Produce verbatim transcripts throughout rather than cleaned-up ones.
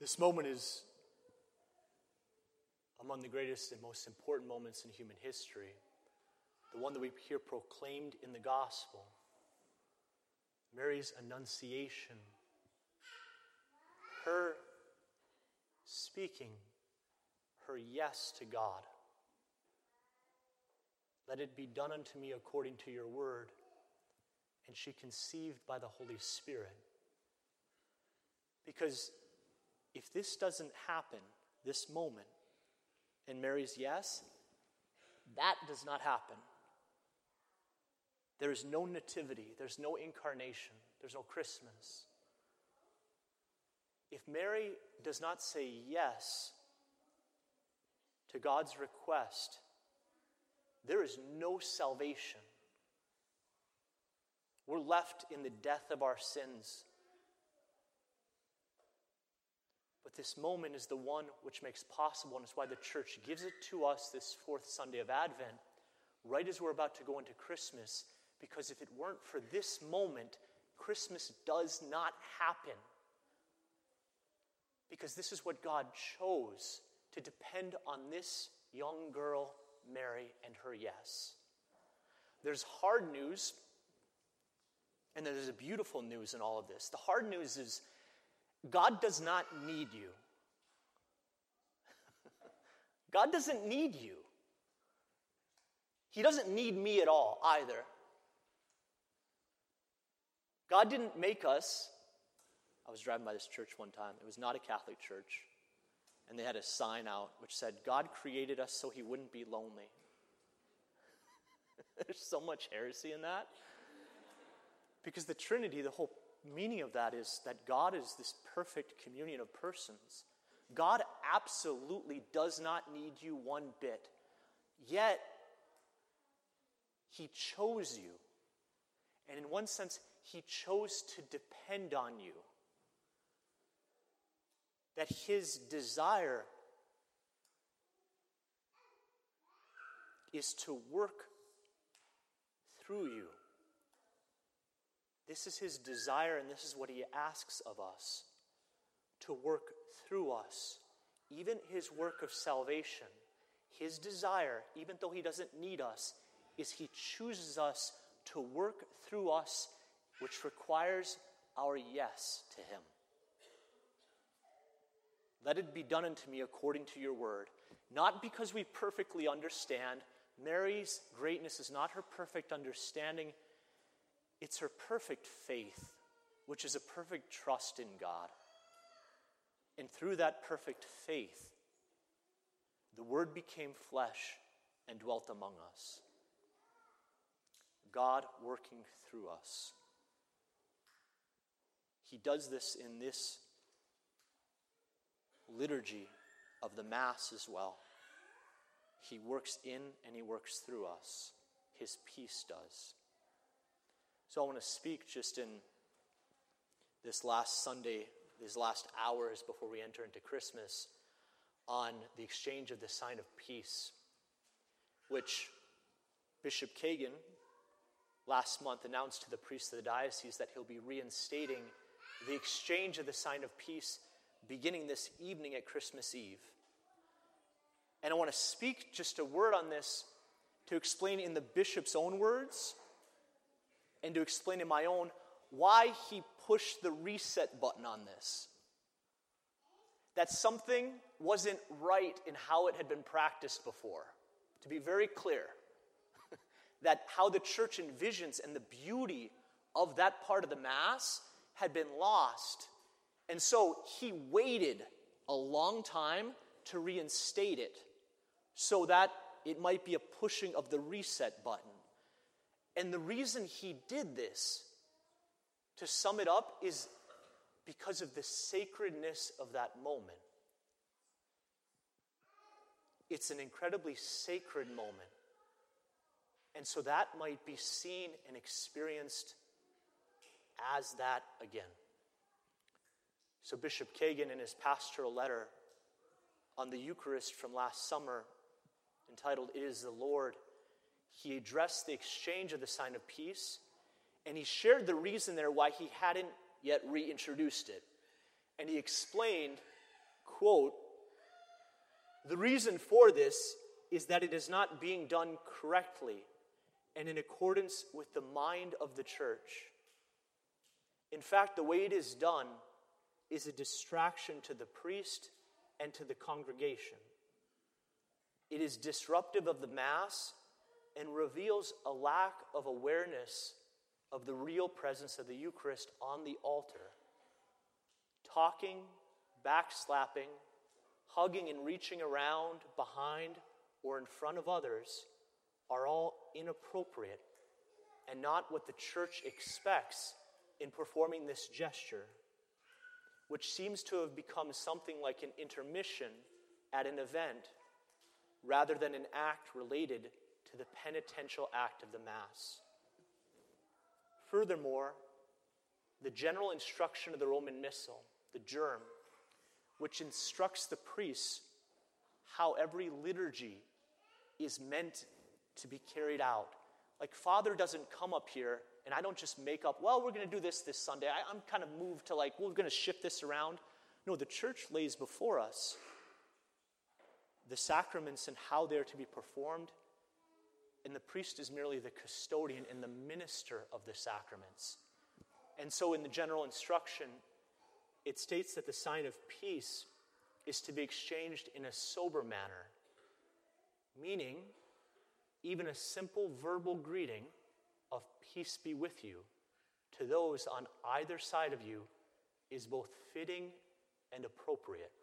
This moment is among the greatest and most important moments in human history, the one that we hear proclaimed in the gospel. Mary's annunciation, her speaking, her yes to God. Let it be done unto me according to your word. And she conceived by the Holy Spirit. Because if this doesn't happen, this moment, and Mary's yes, that does not happen. There is no nativity, there's no incarnation, there's no Christmas. If Mary does not say yes to God's request, there is no salvation. We're left in the death of our sins. But this moment is the one which makes possible, and it's why the church gives it to us this fourth Sunday of Advent, right as we're about to go into Christmas, because if it weren't for this moment, Christmas does not happen. Because this is what God chose, to depend on this young girl, Mary, and her yes. There's hard news, and there's a beautiful news in all of this. The hard news is God does not need you. God doesn't need you. He doesn't need me at all either. God didn't make us. I was driving by this church one time. It was not a Catholic church. And they had a sign out which said, God created us so he wouldn't be lonely. There's so much heresy in that. Because the Trinity, the whole meaning of that is that God is this perfect communion of persons. God absolutely does not need you one bit. Yet, he chose you. And in one sense, he chose to depend on you. That his desire is to work through you. This is his desire, and this is what he asks of us, to work through us. Even his work of salvation, his desire, even though he doesn't need us, is he chooses us to work through us, which requires our yes to him. Let it be done unto me according to your word. Not because we perfectly understand. Mary's greatness is not her perfect understanding. It's her perfect faith, which is a perfect trust in God. And through that perfect faith, the Word became flesh and dwelt among us. God working through us. He does this in this liturgy of the Mass as well. He works in and he works through us. His peace does. So I want to speak just in this last Sunday, these last hours before we enter into Christmas, on the exchange of the sign of peace, which Bishop Kagan last month announced to the priests of the diocese that he'll be reinstating the exchange of the sign of peace beginning this evening at Christmas Eve. And I want to speak just a word on this to explain in the bishop's own words and to explain in my own why he pushed the reset button on this. That something wasn't right in how it had been practiced before. To be very clear, that how the church envisions and the beauty of that part of the Mass had been lost. And so he waited a long time to reinstate it so that it might be a pushing of the reset button. And the reason he did this, to sum it up, is because of the sacredness of that moment. It's an incredibly sacred moment. And so that might be seen and experienced as that again. So Bishop Kagan, in his pastoral letter on the Eucharist from last summer, entitled "It is the Lord," he addressed the exchange of the sign of peace, and he shared the reason there why he hadn't yet reintroduced it. And he explained quote, "The reason for this is that it is not being done correctly and in accordance with the mind of the church. In fact, the way it is done is a distraction to the priest and to the congregation. It is disruptive of the Mass and reveals a lack of awareness of the real presence of the Eucharist on the altar. Talking, backslapping, hugging and reaching around, behind, or in front of others are all inappropriate and not what the church expects in performing this gesture, which seems to have become something like an intermission at an event rather than an act related to the penitential act of the Mass. Furthermore, the general instruction of the Roman Missal, the germ, which instructs the priests how every liturgy is meant to be carried out. Like, Father doesn't come up here, and I don't just make up, well, we're going to do this this Sunday. I, I'm kind of moved to like, we're going to shift this around. No, the church lays before us the sacraments and how they're to be performed, and the priest is merely the custodian and the minister of the sacraments. And so in the general instruction, it states that the sign of peace is to be exchanged in a sober manner, meaning even a simple verbal greeting of peace be with you to those on either side of you is both fitting and appropriate.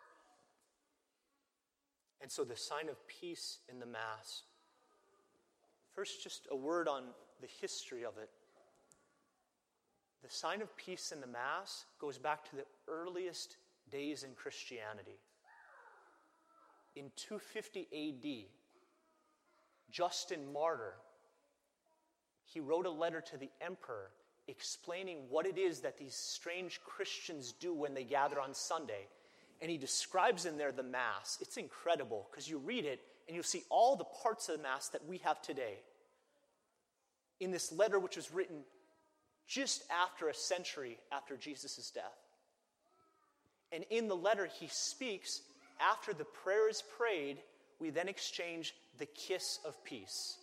And so the sign of peace in the Mass. First, just a word on the history of it. The sign of peace in the Mass goes back to the earliest days in Christianity. In two fifty A D, Justin Martyr, he wrote a letter to the emperor explaining what it is that these strange Christians do when they gather on Sunday. And he describes in there the Mass. It's incredible because you read it and you see all the parts of the Mass that we have today. In this letter, which was written just after a century after Jesus' death. And in the letter, he speaks, after the prayer is prayed, we then exchange the kiss of peace.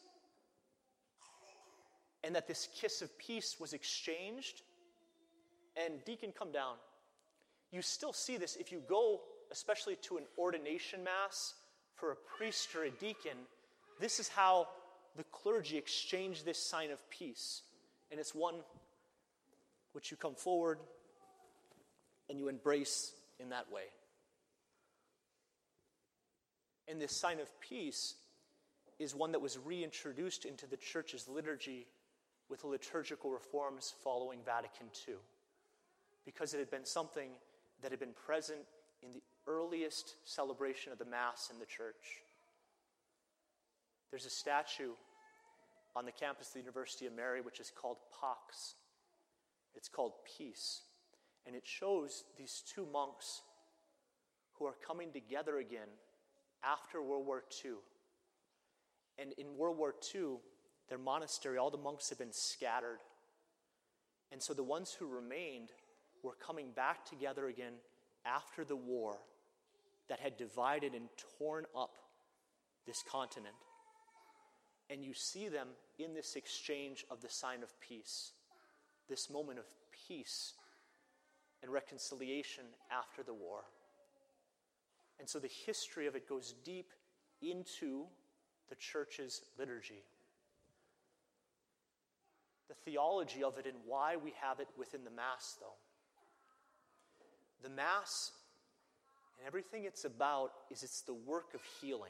And that this kiss of peace was exchanged. And Deacon, come down. You still see this if you go, especially to an ordination Mass for a priest or a deacon. This is how the clergy exchange this sign of peace. And it's one which you come forward and you embrace in that way. And this sign of peace is one that was reintroduced into the church's liturgy with the liturgical reforms following Vatican Two, because it had been something that had been present in the earliest celebration of the Mass in the church. There's a statue on the campus of the University of Mary which is called Pax. It's called Peace. And it shows these two monks who are coming together again after World War Two. And in World War Two, their monastery, all the monks had been scattered. And so the ones who remained were coming back together again after the war that had divided and torn up this continent. And you see them in this exchange of the sign of peace, this moment of peace and reconciliation after the war. And so the history of it goes deep into the church's liturgy. The theology of it and why we have it within the Mass, though. The Mass and everything it's about is it's the work of healing.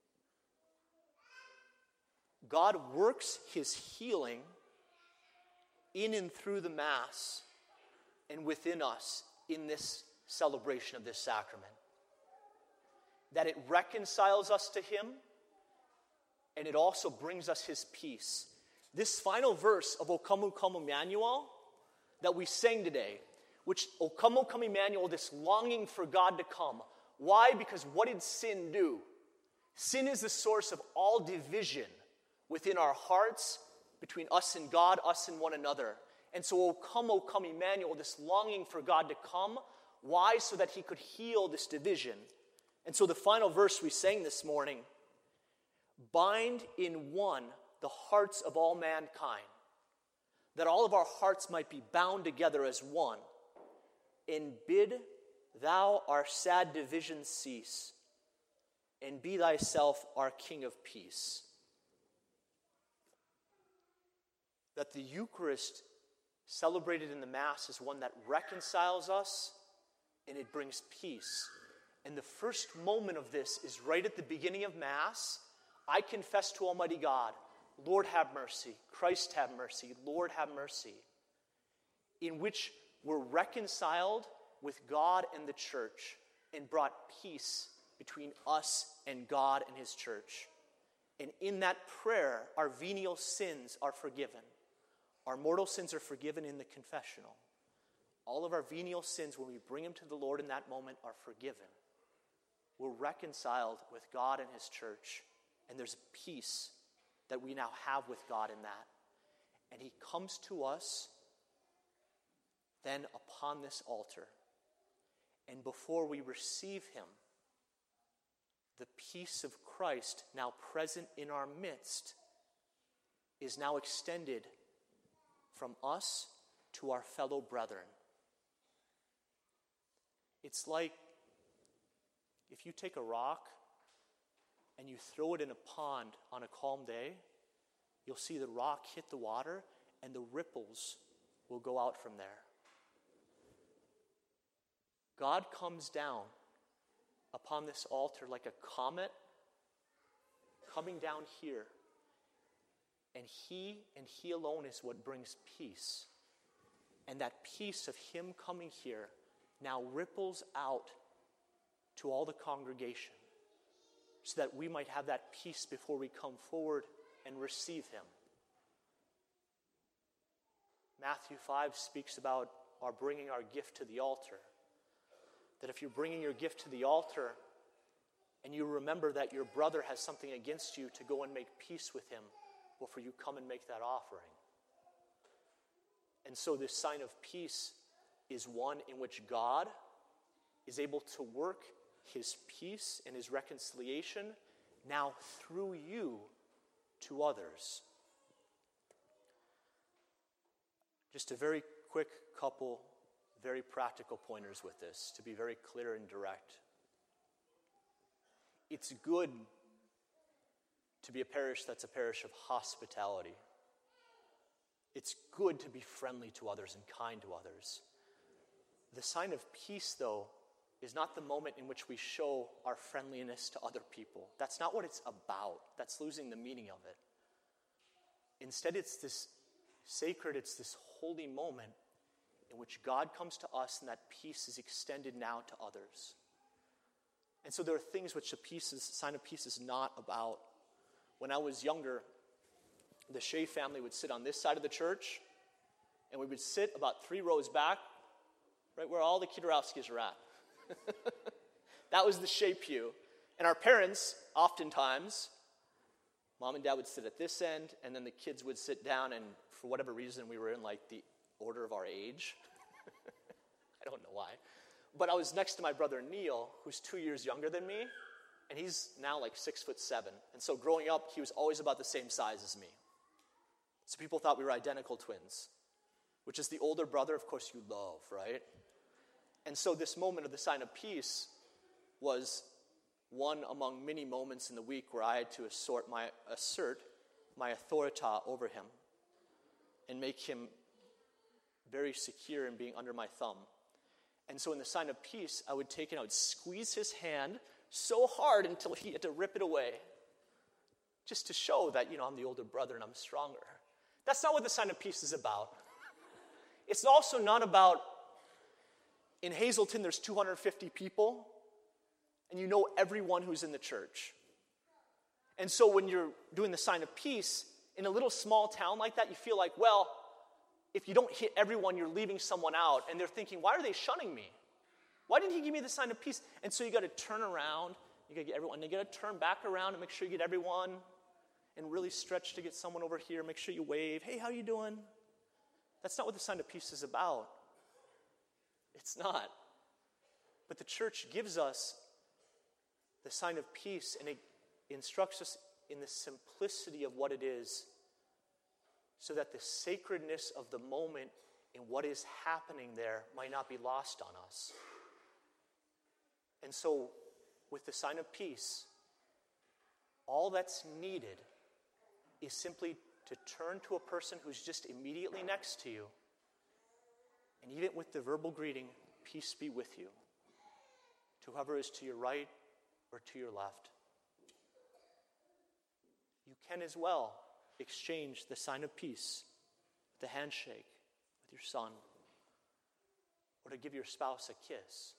God works his healing in and through the Mass and within us in this celebration of this sacrament. That it reconciles us to him and it also brings us his peace. This final verse of O Come, O Come, Emmanuel that we sang today, which, O come, O come, Emmanuel, this longing for God to come. Why? Because what did sin do? Sin is the source of all division within our hearts, between us and God, us and one another. And so, O come, O come, Emmanuel, this longing for God to come, Why? So that he could heal this division. And so the final verse we sang this morning, bind in one the hearts of all mankind, that all of our hearts might be bound together as one, and bid thou our sad divisions cease, and be thyself our King of peace. That the Eucharist celebrated in the Mass is one that reconciles us and it brings peace. And the first moment of this is right at the beginning of Mass. I confess to Almighty God, Lord have mercy, Christ have mercy, Lord have mercy, in which we're reconciled with God and the church and brought peace between us and God and his church. And in that prayer, our venial sins are forgiven. Our mortal sins are forgiven in the confessional. All of our venial sins, when we bring them to the Lord in that moment, are forgiven. We're reconciled with God and his church, and there's peace that we now have with God in that. And he comes to us then upon this altar. And before we receive him, the peace of Christ, now present in our midst, is now extended from us to our fellow brethren. It's like if you take a rock and you throw it in a pond on a calm day, you'll see the rock hit the water and the ripples will go out from there. God comes down upon this altar like a comet coming down here. And he and he alone is what brings peace. And that peace of him coming here now ripples out to all the congregation so that we might have that peace before we come forward and receive him. Matthew five speaks about our bringing our gift to the altar. That if you're bringing your gift to the altar and you remember that your brother has something against you, to go and make peace with him before you come and make that offering. And so this sign of peace is one in which God is able to work his peace and his reconciliation now through you to others. Just a very quick couple very practical pointers with this, to be very clear and direct. It's good to be a parish that's a parish of hospitality. It's good to be friendly to others and kind to others. The sign of peace, though, is not the moment in which we show our friendliness to other people. That's not what it's about. That's losing the meaning of it. Instead, it's this sacred, it's this holy moment in which God comes to us and that peace is extended now to others. And so there are things which the peace is, sign of peace is not about. When I was younger, the Shea family would sit on this side of the church, and we would sit about three rows back, right where all the Kidorowskis are at. That was the Shea pew. And our parents, oftentimes, mom and dad would sit at this end, and then the kids would sit down, and for whatever reason, we were in like the order of our age. I don't know why. But I was next to my brother Neil, who's two years younger than me, and he's now like six foot seven. And so growing up, he was always about the same size as me. So people thought we were identical twins, which is the older brother, of course, you love, right? And so this moment of the sign of peace was one among many moments in the week where I had to assert my, assert my authority over him and make him very secure in being under my thumb. And so in the sign of peace, I would take it, I would squeeze his hand so hard until he had to rip it away, just to show that, you know, I'm the older brother and I'm stronger. That's not what the sign of peace is about. It's also not about, in Hazleton, there's two hundred fifty people, and you know everyone who's in the church. And so when you're doing the sign of peace, in a little small town like that, you feel like, well, if you don't hit everyone, you're leaving someone out. And they're thinking, why are they shunning me? Why didn't he give me the sign of peace? And so you got to turn around. You got to get everyone. And you got to turn back around and make sure you get everyone. And really stretch to get someone over here. Make sure you wave. Hey, how you doing? That's not what the sign of peace is about. It's not. But the church gives us the sign of peace, and it instructs us in the simplicity of what it is, so that the sacredness of the moment and what is happening there might not be lost on us. And so, with the sign of peace, all that's needed is simply to turn to a person who's just immediately next to you, and even with the verbal greeting, peace be with you, to whoever is to your right or to your left. You can as well exchange the sign of peace, the handshake with your son, or to give your spouse a kiss.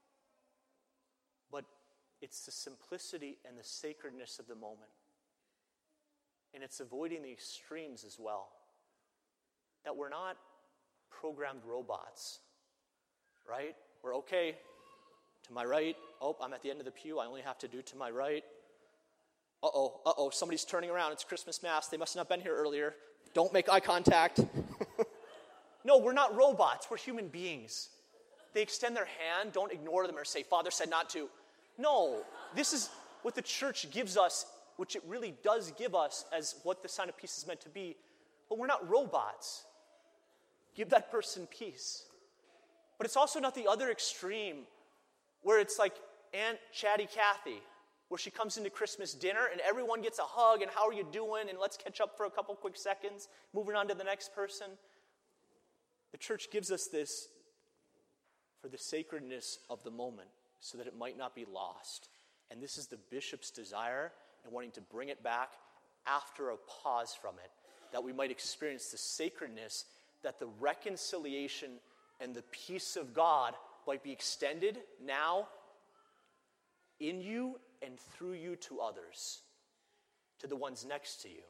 But it's the simplicity and the sacredness of the moment. And it's avoiding the extremes as well. That we're not programmed robots, right? We're okay, to my right, oh, I'm at the end of the pew, I only have to do to my right. Uh-oh, uh-oh, somebody's turning around, it's Christmas Mass, they must not have been here earlier. Don't make eye contact. No, we're not robots, we're human beings. They extend their hand, don't ignore them or say, Father said not to. No, this is what the church gives us, which it really does give us as what the sign of peace is meant to be. But we're not robots. Give that person peace. But it's also not the other extreme, where it's like Aunt Chatty Cathy, where she comes into Christmas dinner and everyone gets a hug and how are you doing and let's catch up for a couple quick seconds, moving on to the next person. The church gives us this for the sacredness of the moment so that it might not be lost. And this is the bishop's desire and wanting to bring it back after a pause from it, that we might experience the sacredness, that the reconciliation and the peace of God might be extended now in you and through you to others, to the ones next to you.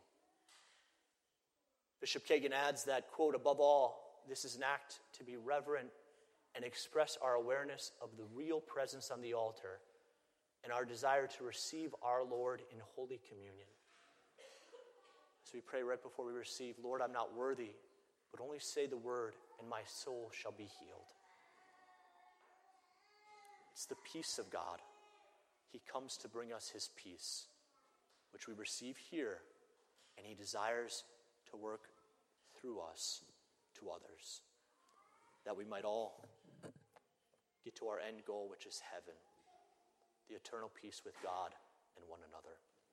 Bishop Kagan adds that, quote, above all, this is an act to be reverent and express our awareness of the real presence on the altar and our desire to receive our Lord in Holy Communion. So we pray right before we receive, Lord, I'm not worthy, but only say the word, and my soul shall be healed. It's the peace of God. He comes to bring us his peace, which we receive here, and he desires to work through us to others, that we might all get to our end goal, which is heaven, the eternal peace with God and one another.